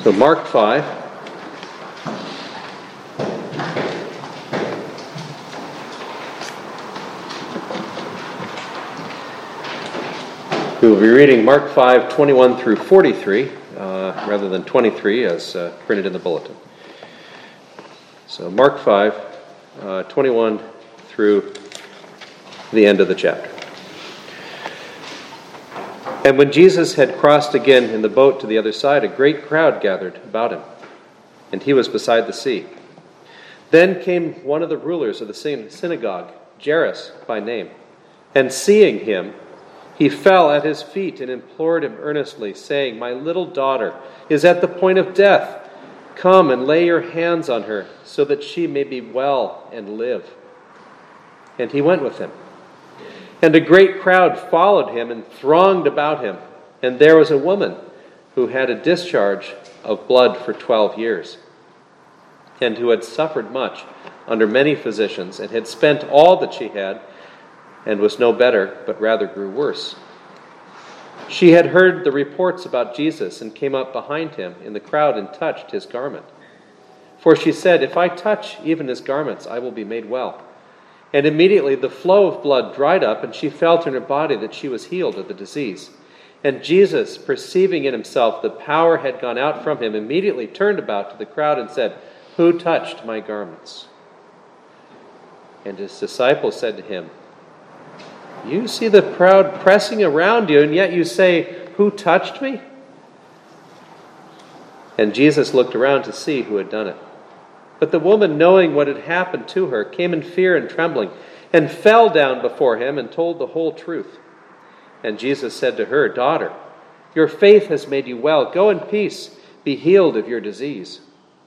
So Mark 5. We will be reading Mark 5, 21 through 43, rather than 23 as printed in the bulletin. So Mark 5, 21 through the end of the chapter. And when Jesus had crossed again in the boat to the other side, a great crowd gathered about him, and he was beside the sea. Then came one of the rulers of the synagogue, Jairus by name, and seeing him, he fell at his feet and implored him earnestly, saying, "My little daughter is at the point of death. Come and lay your hands on her, so that she may be well and live." And he went with him. And a great crowd followed him and thronged about him. And there was a woman who had a discharge of blood for 12 years, and who had suffered much under many physicians, and had spent all that she had, and was no better, but rather grew worse. She had heard the reports about Jesus, and came up behind him in the crowd and touched his garment. For she said, "If I touch even his garments, I will be made well." And immediately the flow of blood dried up, and she felt in her body that she was healed of the disease. And Jesus, perceiving in himself the power had gone out from him, immediately turned about to the crowd and said, "Who touched my garments?" And his disciples said to him, "You see the crowd pressing around you, and yet you say, 'Who touched me?'" And Jesus looked around to see who had done it. But the woman, knowing what had happened to her, came in fear and trembling, and fell down before him and told the whole truth. And Jesus said to her, "Daughter, your faith has made you well. Go in peace, be healed of your disease."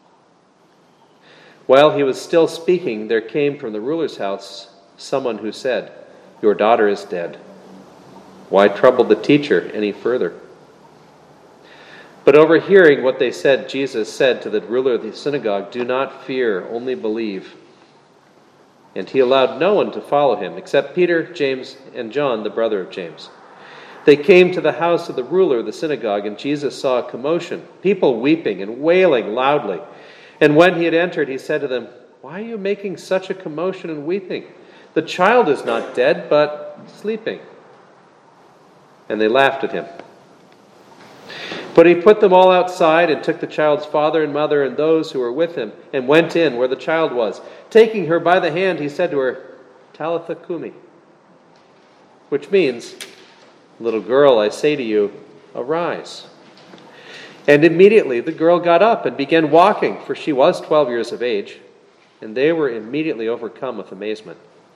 While he was still speaking, there came from the ruler's house someone who said, "Your daughter is dead. Why trouble the teacher any further?" But overhearing what they said, Jesus said to the ruler of the synagogue, "Do not fear, only believe." And he allowed no one to follow him, except Peter, James, and John, the brother of James. They came to the house of the ruler of the synagogue, and Jesus saw a commotion, people weeping and wailing loudly. And when he had entered, he said to them, "Why are you making such a commotion and weeping? The child is not dead, but sleeping." And they laughed at him. But he put them all outside and took the child's father and mother and those who were with him and went in where the child was. Taking her by the hand, he said to her, "Talitha cumi," which means, "Little girl, I say to you, arise." And immediately the girl got up and began walking, for she was 12 years of age, and they were immediately overcome with amazement.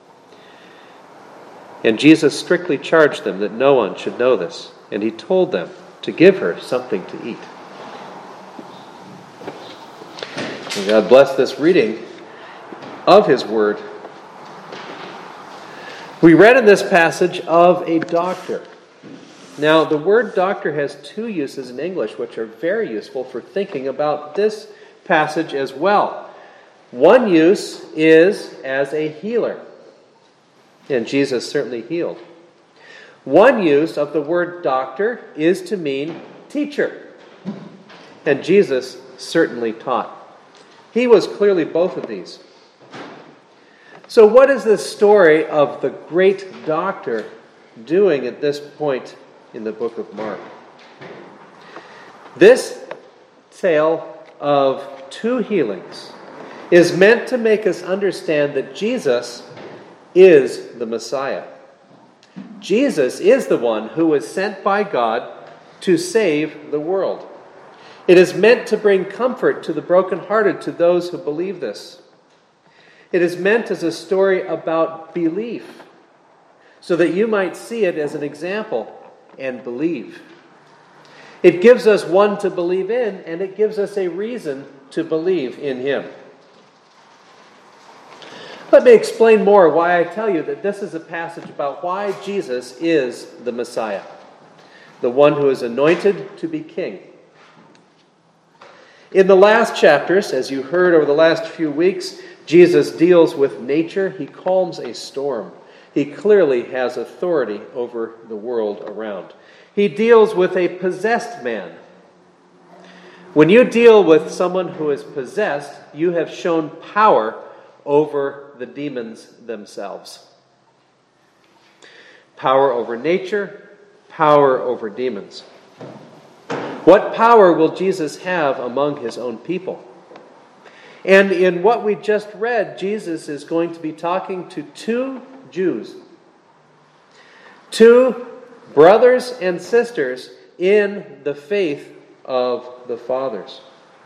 And Jesus strictly charged them that no one should know this, and he told them to give her something to eat. And God bless this reading of his word. We read in this passage of a doctor. Now, the word doctor has two uses in English which are very useful for thinking about this passage as well. One use is as a healer, and Jesus certainly healed. One use of the word doctor is to mean teacher, and Jesus certainly taught. He was clearly both of these. So what is the story of the great doctor doing at this point in the book of Mark? This tale of two healings is meant to make us understand that Jesus is the Messiah. Jesus is the one who was sent by God to save the world. It is meant to bring comfort to the brokenhearted, to those who believe this. It is meant as a story about belief, so that you might see it as an example and believe. It gives us one to believe in, and it gives us a reason to believe in him. Let me explain more why I tell you that this is a passage about why Jesus is the Messiah, the one who is anointed to be king. In the last chapters, as you heard over the last few weeks, Jesus deals with nature. He calms a storm. He clearly has authority over the world around. He deals with a possessed man When you deal with someone who is possessed, you have shown power over the demons themselves. Power over nature, power over demons. What power will Jesus have among his own people? And in what we just read, Jesus is going to be talking to two Jews, two brothers and sisters in the faith of the fathers.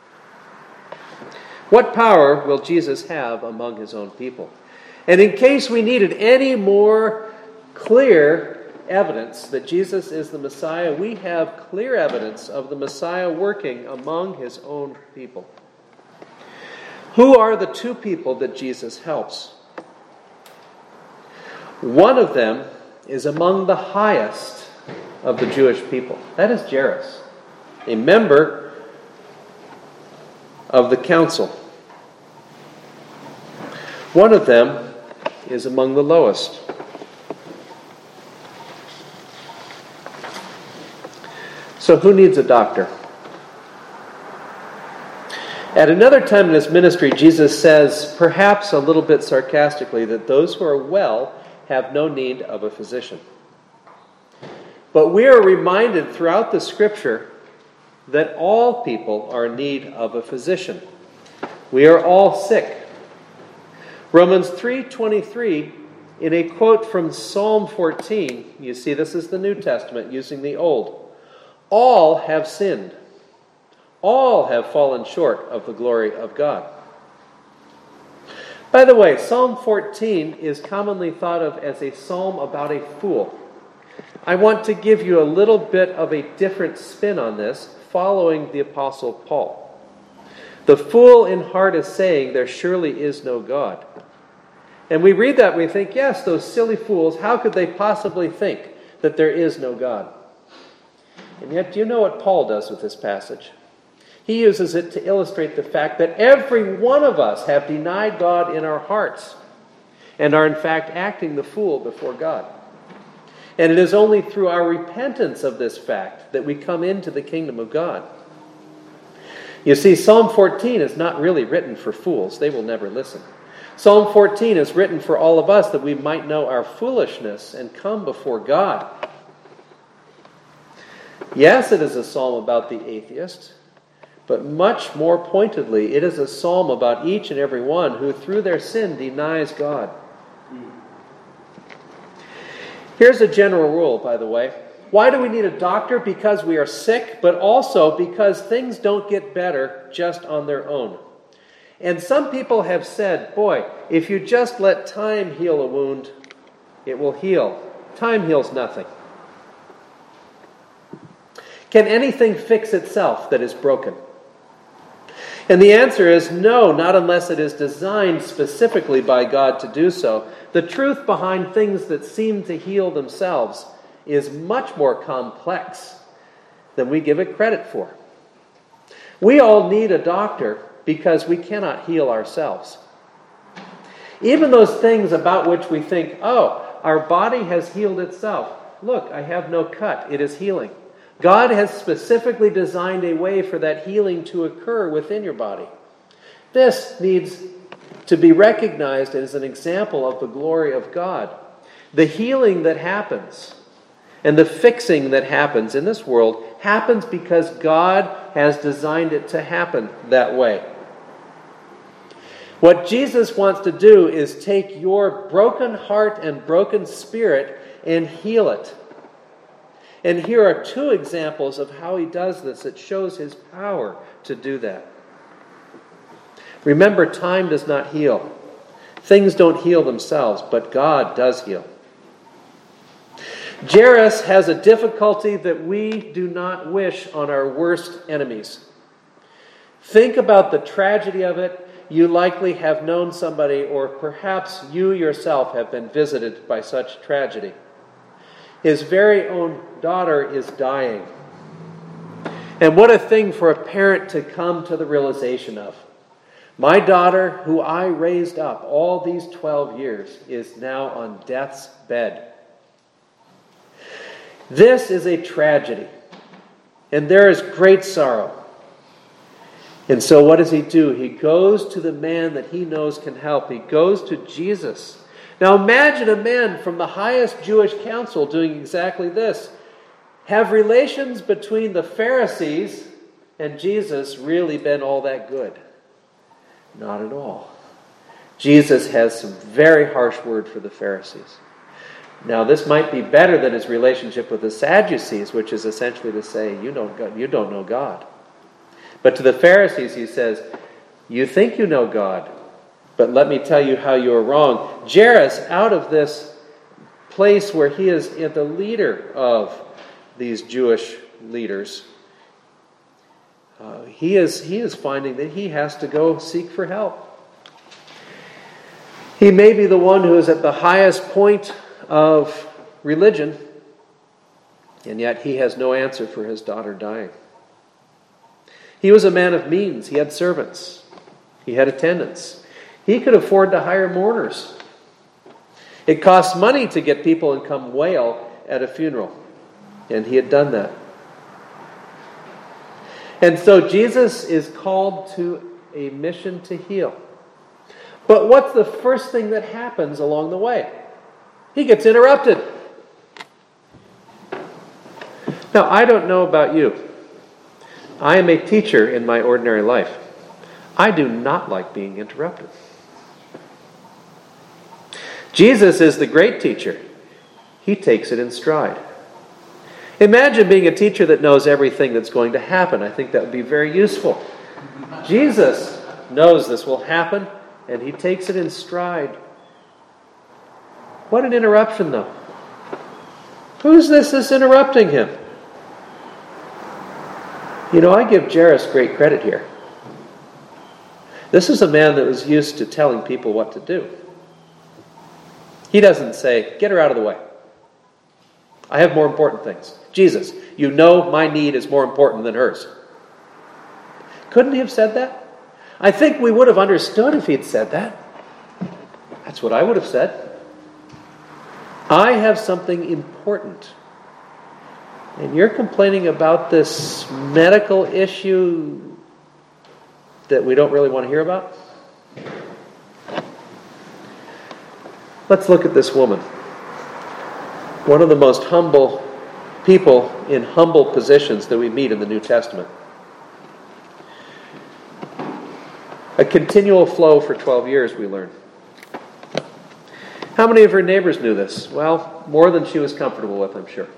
What power will Jesus have among his own people? And in case we needed any more clear evidence that Jesus is the Messiah, we have clear evidence of the Messiah working among his own people. Who are the two people that Jesus helps? One of them is among the highest of the Jewish people. That is Jairus, a member of the council. One of them is among the lowest. So who needs a doctor? At another time in his ministry, Jesus says, perhaps a little bit sarcastically, that those who are well have no need of a physician. But we are reminded throughout the Scripture that all people are in need of a physician. We are all sick. Romans 3:23, in a quote from Psalm 14, you see this is the New Testament using the Old. All have sinned. All have fallen short of the glory of God. By the way, Psalm 14 is commonly thought of as a psalm about a fool. I want to give you a little bit of a different spin on this, following the Apostle Paul. The fool in heart is saying, there surely is no God. And we read that, we think, yes, those silly fools, how could they possibly think that there is no God? And yet, do you know what Paul does with this passage? He uses it to illustrate the fact that every one of us have denied God in our hearts and are in fact acting the fool before God. And it is only through our repentance of this fact that we come into the kingdom of God. You see, Psalm 14 is not really written for fools. They will never listen. Psalm 14 is written for all of us that we might know our foolishness and come before God. Yes, it is a psalm about the atheist, but much more pointedly, it is a psalm about each and every one who through their sin denies God. Here's a general rule, by the way. Why do we need a doctor? Because we are sick, but also because things don't get better just on their own. And some people have said, boy, if you just let time heal a wound, it will heal. Time heals nothing. Can anything fix itself that is broken? And the answer is no, not unless it is designed specifically by God to do so. The truth behind things that seem to heal themselves is much more complex than we give it credit for. We all need a doctor because we cannot heal ourselves. Even those things about which we think, oh, our body has healed itself. Look, I have no cut. It is healing. God has specifically designed a way for that healing to occur within your body. This needs to be recognized as an example of the glory of God. The healing that happens and the fixing that happens in this world happens because God has designed it to happen that way. What Jesus wants to do is take your broken heart and broken spirit and heal it. And here are two examples of how he does this. It shows his power to do that. Remember, time does not heal. Things don't heal themselves, but God does heal. Jairus has a difficulty that we do not wish on our worst enemies. Think about the tragedy of it. You likely have known somebody, or perhaps you yourself have been visited by such tragedy. His very own daughter is dying. And what a thing for a parent to come to the realization of. My daughter, who I raised up all these 12 years, is now on death's bed. This is a tragedy, and there is great sorrow. And so what does he do? He goes to the man that he knows can help. He goes to Jesus. Now imagine a man from the highest Jewish council doing exactly this. Have relations between the Pharisees and Jesus really been all that good? Not at all. Jesus has some very harsh word for the Pharisees. Now this might be better than his relationship with the Sadducees, which is essentially to say, you don't know God. But to the Pharisees he says, you think you know God, but let me tell you how you are wrong. Jairus, out of this place where he is the leader of these Jewish leaders, he is finding that he has to go seek for help. He may be the one who is at the highest point of religion, and yet he has no answer for his daughter dying. He was a man of means. He had servants. He had attendants. He could afford to hire mourners. It costs money to get people and come wail at a funeral, and he had done that. And so Jesus is called to a mission to heal. But what's the first thing that happens along the way? He gets interrupted. Now, I don't know about you. I am a teacher in my ordinary life. I do not like being interrupted. Jesus is the great teacher. He takes it in stride. Imagine being a teacher that knows everything that's going to happen. I think that would be very useful. Jesus knows this will happen, and he takes it in stride. What an interruption, though. Who's this that's interrupting him? You know, I give Jairus great credit here. This is a man that was used to telling people what to do. He doesn't say, get her out of the way. I have more important things. Jesus, you know my need is more important than hers. Couldn't he have said that? I think we would have understood if he had said that. That's what I would have said. I have something important. And you're complaining about this medical issue that we don't really want to hear about? Let's look at this woman. One of the most humble people in humble positions that we meet in the New Testament. A continual flow for 12 years, we learn. How many of her neighbors knew this? Well, more than she was comfortable with, I'm sure.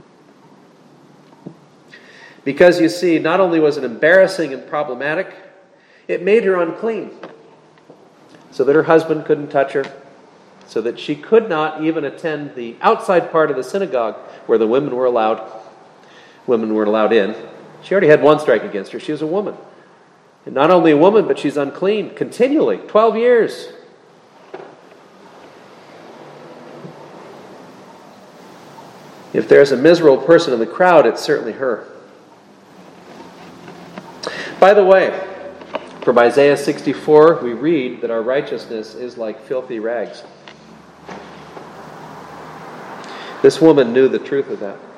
Because you see, not only was it embarrassing and problematic, it made her unclean. So that her husband couldn't touch her. So that she could not even attend the outside part of the synagogue where the women were allowed. Women weren't allowed in. She already had one strike against her. She was a woman. And not only a woman, but she's unclean continually. 12 years. If there's a miserable person in the crowd, it's certainly her. By the way, from Isaiah 64, we read that our righteousness is like filthy rags. This woman knew the truth of that.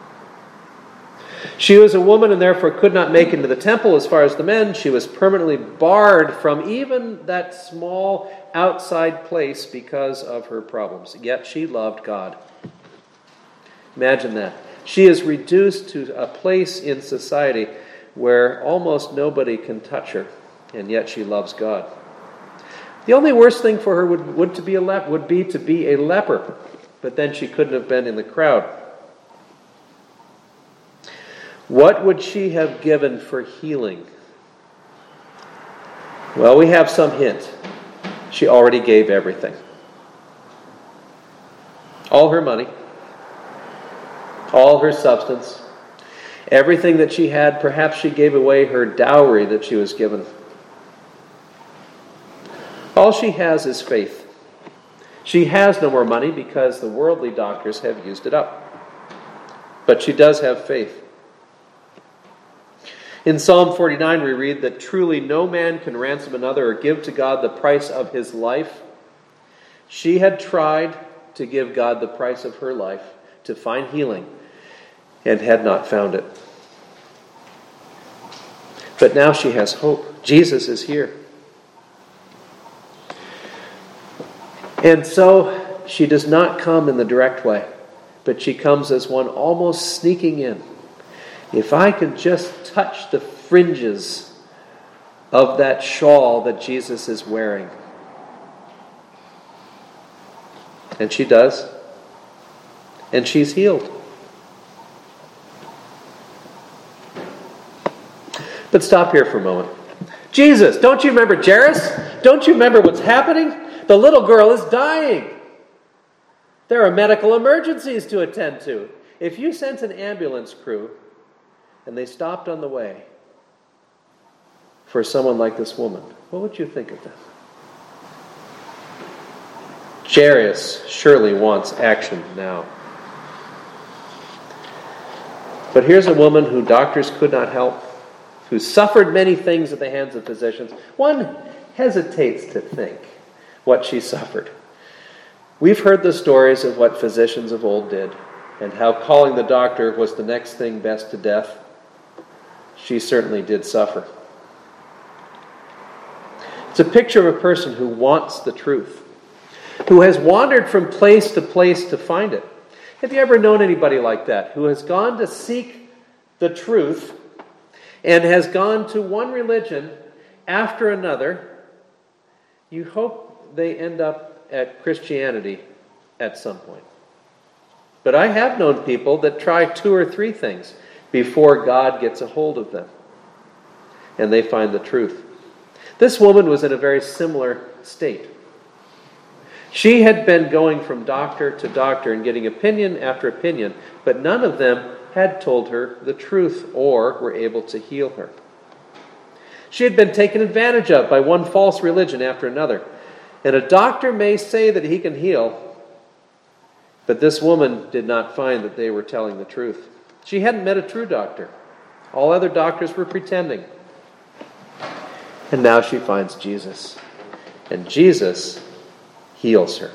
She was a woman and therefore could not make it into the temple as far as the men. She was permanently barred from even that small outside place because of her problems. Yet she loved God. Imagine that. She is reduced to a place in society where almost nobody can touch her, and yet she loves God. The only worst thing for her would be to be a leper, but then she couldn't have been in the crowd. What would she have given for healing? Well, we have some hint. She already gave everything. All her money, all her substance, everything that she had. Perhaps she gave away her dowry that she was given. All she has is faith. She has no more money because the worldly doctors have used it up. But she does have faith. In Psalm 49 we read that truly no man can ransom another or give to God the price of his life. She had tried to give God the price of her life to find healing and had not found it. But now she has hope. Jesus is here. And so she does not come in the direct way, but she comes as one almost sneaking in. If I could just touch the fringes of that shawl that Jesus is wearing. And she does. And she's healed. But stop here for a moment. Jesus, don't you remember Jairus? Don't you remember what's happening? The little girl is dying. There are medical emergencies to attend to. If you sent an ambulance crew and they stopped on the way for someone like this woman, what would you think of them? Jairus surely wants action now. But here's a woman who doctors could not help, who suffered many things at the hands of physicians. One hesitates to think what she suffered. We've heard the stories of what physicians of old did and how calling the doctor was the next thing best to death. She certainly did suffer. It's a picture of a person who wants the truth, who has wandered from place to find it. Have you ever known anybody like that, who has gone to seek the truth and has gone to one religion after another? You hope they end up at Christianity at some point. But I have known people that try 2 or 3 things before God gets a hold of them, and they find the truth. This woman was in a very similar state. She had been going from doctor to doctor and getting opinion after opinion, but none of them had told her the truth or were able to heal her. She had been taken advantage of by one false religion after another. And a doctor may say that he can heal, but this woman did not find that they were telling the truth. She hadn't met a true doctor. All other doctors were pretending. And now she finds Jesus. And Jesus heals her.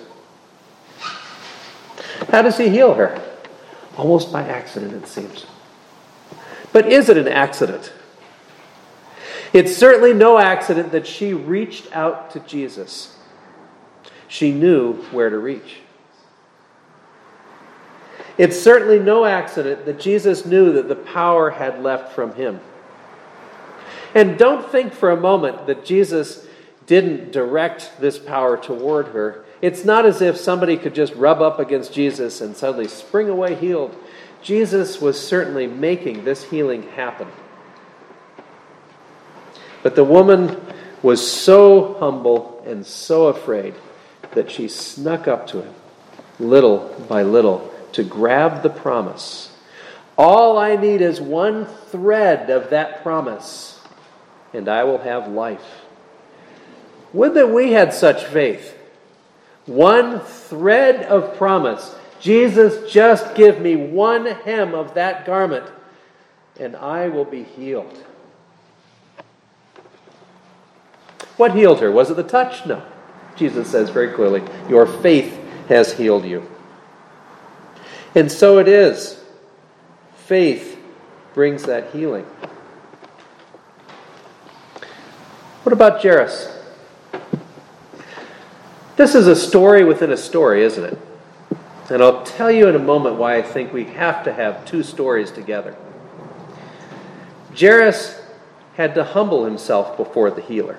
How does he heal her? Almost by accident, it seems. But is it an accident? It's certainly no accident that she reached out to Jesus. She knew where to reach. It's certainly no accident that Jesus knew that the power had left from him. And don't think for a moment that Jesus didn't direct this power toward her. It's not as if somebody could just rub up against Jesus and suddenly spring away healed. Jesus was certainly making this healing happen. But the woman was so humble and so afraid that she snuck up to him, little by little, to grab the promise. All I need is one thread of that promise, and I will have life. Would that we had such faith. One thread of promise. Jesus, just give me one hem of that garment, and I will be healed. What healed her? Was it the touch? No. Jesus says very clearly, your faith has healed you. And so it is. Faith brings that healing. What about Jairus? This is a story within a story, isn't it? And I'll tell you in a moment why I think we have to have 2 stories together. Jairus had to humble himself before the healer.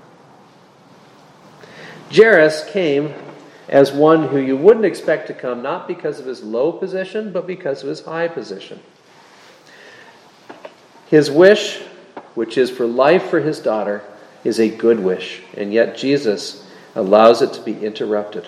Jairus came as one who you wouldn't expect to come, not because of his low position, but because of his high position. His wish, which is for life for his daughter, is a good wish, and yet Jesus allows it to be interrupted.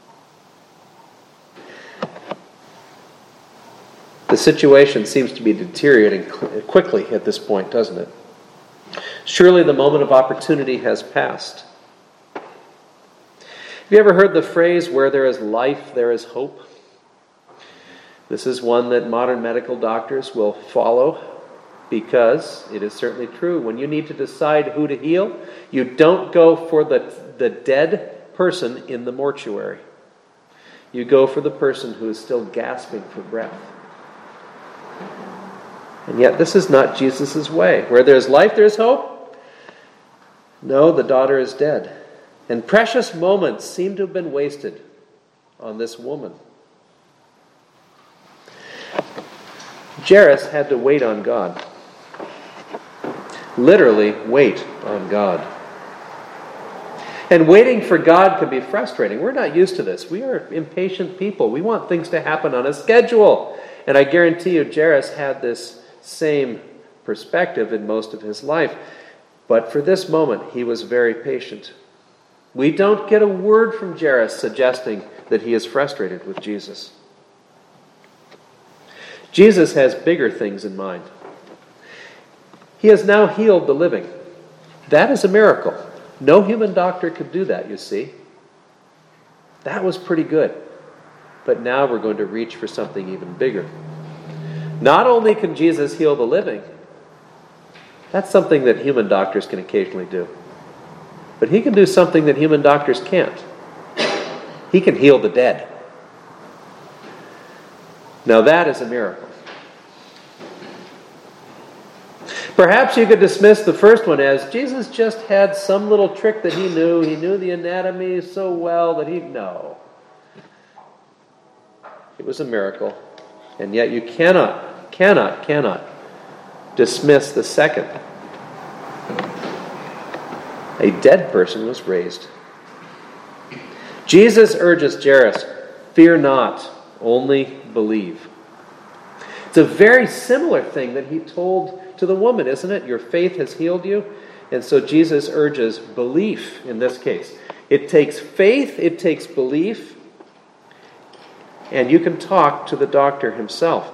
The situation seems to be deteriorating quickly at this point, doesn't it? Surely the moment of opportunity has passed. Have you ever heard the phrase, where there is life, there is hope? This is one that modern medical doctors will follow because it is certainly true. When you need to decide who to heal, you don't go for the dead person in the mortuary. You go for the person who is still gasping for breath. And yet this is not Jesus' way. Where there's life, there's hope. No, the daughter is dead. And precious moments seem to have been wasted on this woman. Jairus had to wait on God. Literally, wait on God. And waiting for God can be frustrating. We're not used to this. We are impatient people. We want things to happen on a schedule. And I guarantee you, Jairus had this same perspective in most of his life. But for this moment, he was very patient. We don't get a word from Jairus suggesting that he is frustrated with Jesus. Jesus has bigger things in mind. He has now healed the living. That is a miracle. No human doctor could do that, you see. That was pretty good. But now we're going to reach for something even bigger. Not only can Jesus heal the living, that's something that human doctors can occasionally do. But he can do something that human doctors can't. He can heal the dead. Now that is a miracle. Perhaps you could dismiss the first one as Jesus just had some little trick that he knew. He knew the anatomy so well that he'd know. It was a miracle. And yet you cannot dismiss the second. A dead person was raised. Jesus urges Jairus, fear not, only believe. It's a very similar thing that he told to the woman, isn't it? Your faith has healed you. And so Jesus urges belief in this case. It takes faith, it takes belief, and you can talk to the doctor himself.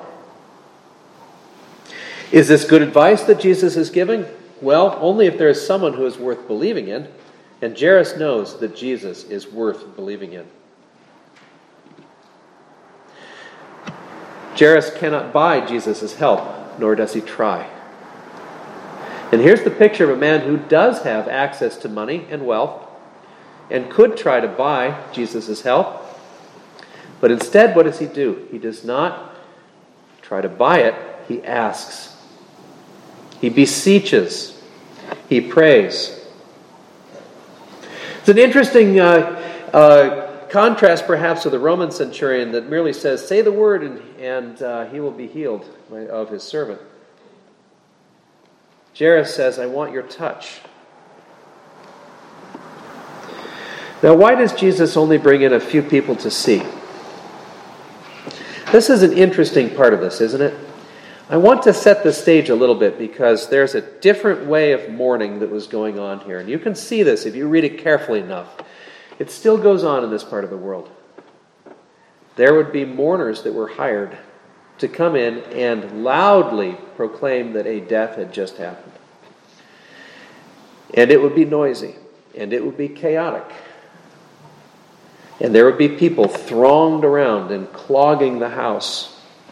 Is this good advice that Jesus is giving? Well, only if there is someone who is worth believing in, and Jairus knows that Jesus is worth believing in. Jairus cannot buy Jesus' help, nor does he try. And here's the picture of a man who does have access to money and wealth, and could try to buy Jesus' help. But instead, what does he do? He does not try to buy it, he asks. He beseeches. He prays. It's an interesting contrast, perhaps, to the Roman centurion that merely says, say the word and he will be healed of his servant. Jairus says, I want your touch. Now, why does Jesus only bring in a few people to see? This is an interesting part of this, isn't it? I want to set the stage a little bit because there's a different way of mourning that was going on here. And you can see this if you read it carefully enough. It still goes on in this part of the world. There would be mourners that were hired to come in and loudly proclaim that a death had just happened. And it would be noisy, and it would be chaotic. And there would be people thronged around and clogging the house.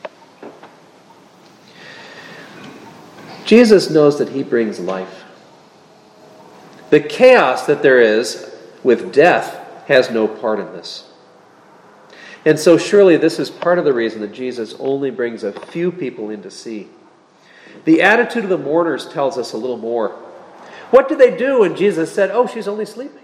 Jesus knows that he brings life. The chaos that there is with death has no part in this. And so surely this is part of the reason that Jesus only brings a few people in to see. The attitude of the mourners tells us a little more. What did they do when Jesus said, oh, she's only sleeping?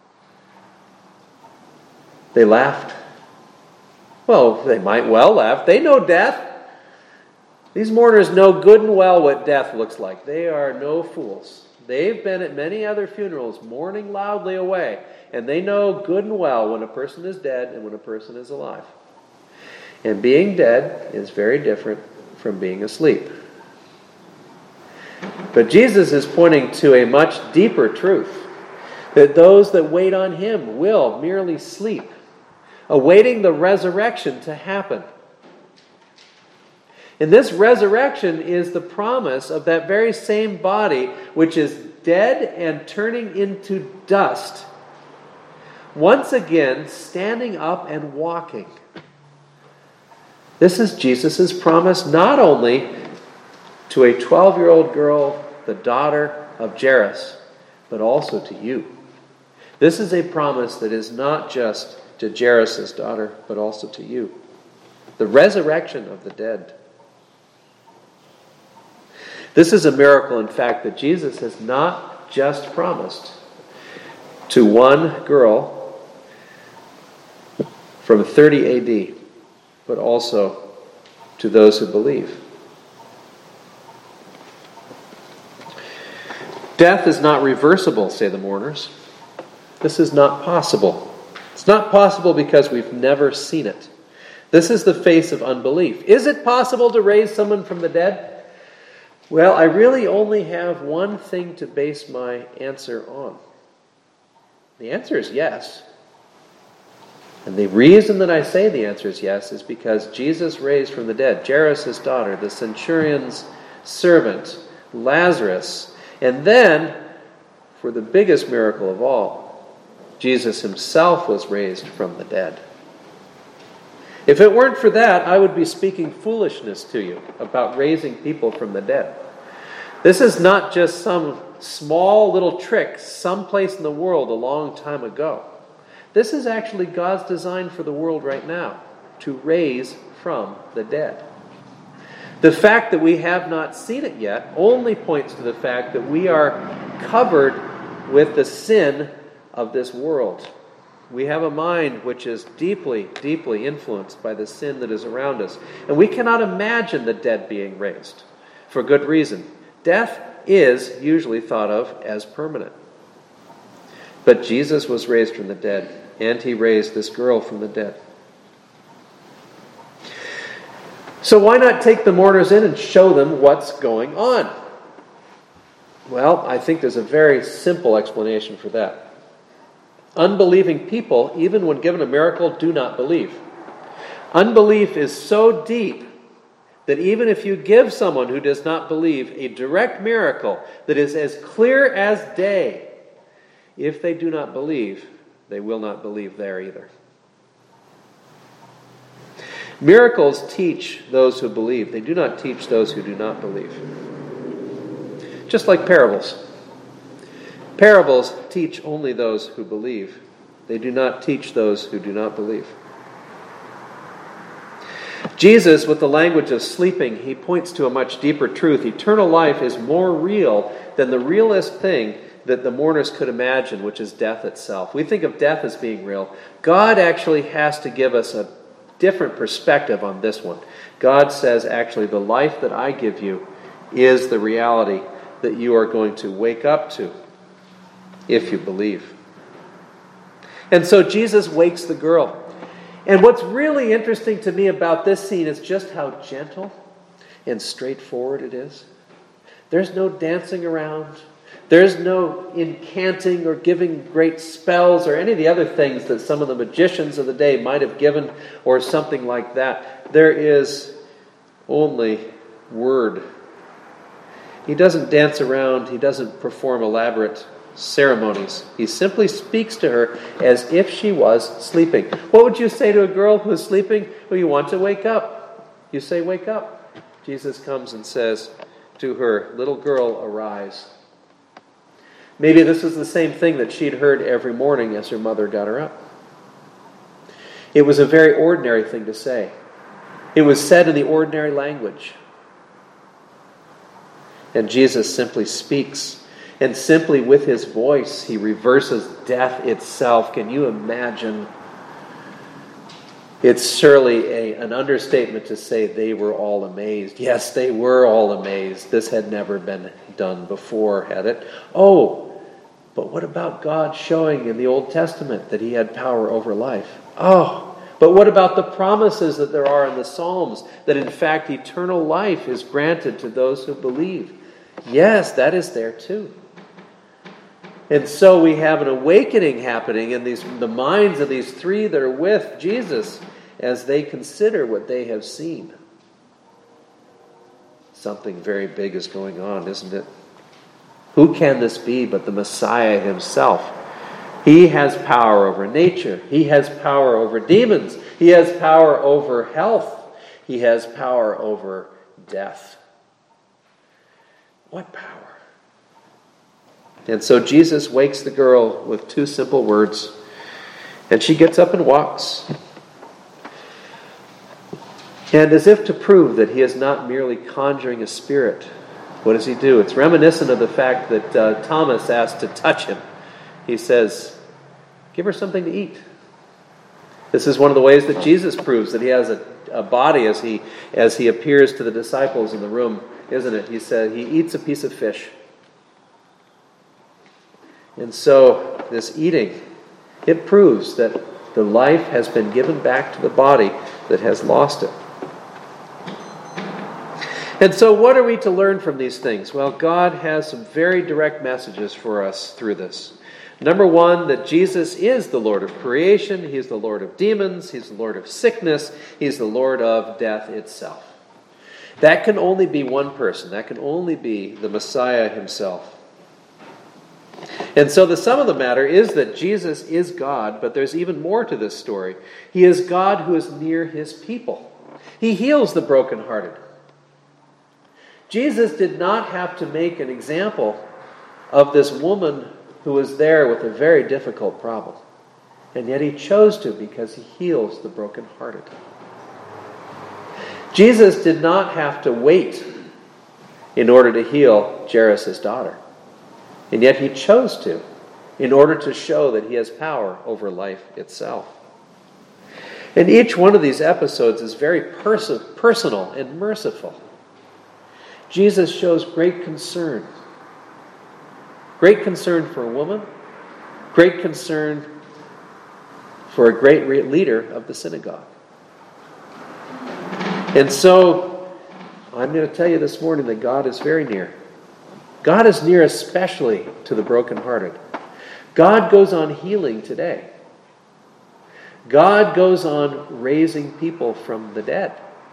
They laughed. Well, they might well laugh. They know death. These mourners know good and well what death looks like. They are no fools. They've been at many other funerals mourning loudly away, and they know good and well when a person is dead and when a person is alive. And being dead is very different from being asleep. But Jesus is pointing to a much deeper truth, that those that wait on him will merely sleep, awaiting the resurrection to happen. And this resurrection is the promise of that very same body which is dead and turning into dust, once again standing up and walking. This is Jesus' promise not only to a 12-year-old girl, the daughter of Jairus, but also to you. This is a promise that is not just to Jairus' daughter, but also to you. The resurrection of the dead. This is a miracle, in fact, that Jesus has not just promised, to one girl from 30 AD, but also to those who believe. Death is not reversible, say the mourners. This is not possible. It's not possible because we've never seen it. This is the face of unbelief. Is it possible to raise someone from the dead? Well, I really only have one thing to base my answer on. The answer is yes. And the reason that I say the answer is yes is because Jesus raised from the dead Jairus' daughter, the centurion's servant, Lazarus, and then, for the biggest miracle of all, Jesus himself was raised from the dead. If it weren't for that, I would be speaking foolishness to you about raising people from the dead. This is not just some small little trick someplace in the world a long time ago. This is actually God's design for the world right now, to raise from the dead. The fact that we have not seen it yet only points to the fact that we are covered with the sin of this world. We have a mind which is deeply, deeply influenced by the sin that is around us. And we cannot imagine the dead being raised, for good reason. Death is usually thought of as permanent. But Jesus was raised from the dead, and he raised this girl from the dead. So why not take the mourners in and show them what's going on? Well, I think there's a very simple explanation for that. Unbelieving people, even when given a miracle, do not believe. Unbelief is so deep that even if you give someone who does not believe a direct miracle that is as clear as day, if they do not believe, they will not believe there either. Miracles teach those who believe. They do not teach those who do not believe. Just like parables. Parables teach only those who believe. They do not teach those who do not believe. Jesus, with the language of sleeping, he points to a much deeper truth. Eternal life is more real than the realest thing that the mourners could imagine, which is death itself. We think of death as being real. God actually has to give us a different perspective on this one. God says, actually, the life that I give you is the reality that you are going to wake up to if you believe. And so Jesus wakes the girl. And what's really interesting to me about this scene is just how gentle and straightforward it is. There's no dancing around. There's no incanting or giving great spells or any of the other things that some of the magicians of the day might have given or something like that. There is only word. He doesn't dance around. He doesn't perform elaborate ceremonies. He simply speaks to her as if she was sleeping. What would you say to a girl who is sleeping? Well, you want to wake up. You say, wake up. Jesus comes and says to her, little girl, arise. Maybe this is the same thing that she'd heard every morning as her mother got her up. It was a very ordinary thing to say. It was said in the ordinary language. And Jesus simply speaks. And simply with his voice, he reverses death itself. Can you imagine? It's surely an understatement to say they were all amazed. Yes, they were all amazed. This had never been done before, had it? Oh, but what about God showing in the Old Testament that he had power over life? Oh, but what about the promises that there are in the Psalms that in fact eternal life is granted to those who believe? Yes, that is there too. And so we have an awakening happening in the minds of these three that are with Jesus as they consider what they have seen. Something very big is going on, isn't it? Who can this be but the Messiah himself? He has power over nature. He has power over demons. He has power over health. He has power over death. What power? And so Jesus wakes the girl with two simple words, and she gets up and walks. And as if to prove that he is not merely conjuring a spirit, what does he do? It's reminiscent of the fact that Thomas asked to touch him. he says, give her something to eat. This is one of the ways that Jesus proves that he has a body as he appears to the disciples in the room, isn't it? He said he eats a piece of fish. And so this eating, it proves that the life has been given back to the body that has lost it. And so what are we to learn from these things? Well, God has some very direct messages for us through this. Number one, that Jesus is the Lord of creation. He's the Lord of demons. He's the Lord of sickness. He's the Lord of death itself. That can only be one person. That can only be the Messiah himself. And so the sum of the matter is that Jesus is God, but there's even more to this story. He is God who is near his people. He heals the brokenhearted. Jesus did not have to make an example of this woman who was there with a very difficult problem. And yet he chose to because he heals the brokenhearted. Jesus did not have to wait in order to heal Jairus' daughter. And yet he chose to in order to show that he has power over life itself. And each one of these episodes is very personal and merciful. Jesus shows great concern. Great concern for a woman. Great concern for a great leader of the synagogue. And so, I'm going to tell you this morning that God is very near. God is near especially to the brokenhearted. God goes on healing today. God goes on raising people from the dead.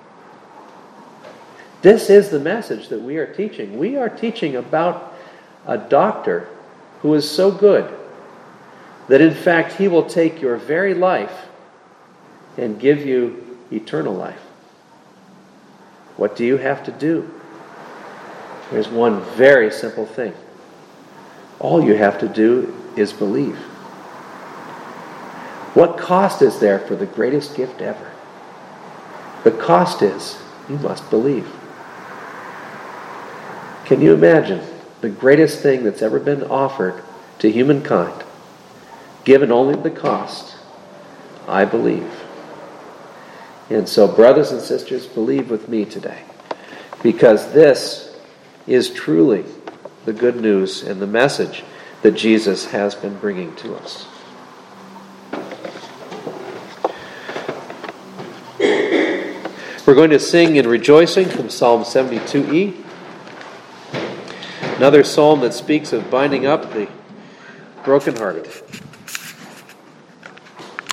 This is the message that we are teaching. We are teaching about a doctor who is so good that in fact he will take your very life and give you eternal life. What do you have to do? There's one very simple thing. All you have to do is believe. What cost is there for the greatest gift ever? The cost is you must believe. Can you imagine the greatest thing that's ever been offered to humankind, given only the cost? I believe. And so, brothers and sisters, believe with me today, because this is truly the good news and the message that Jesus has been bringing to us. We're going to sing in rejoicing from Psalm 72e. Another psalm that speaks of binding up the brokenhearted.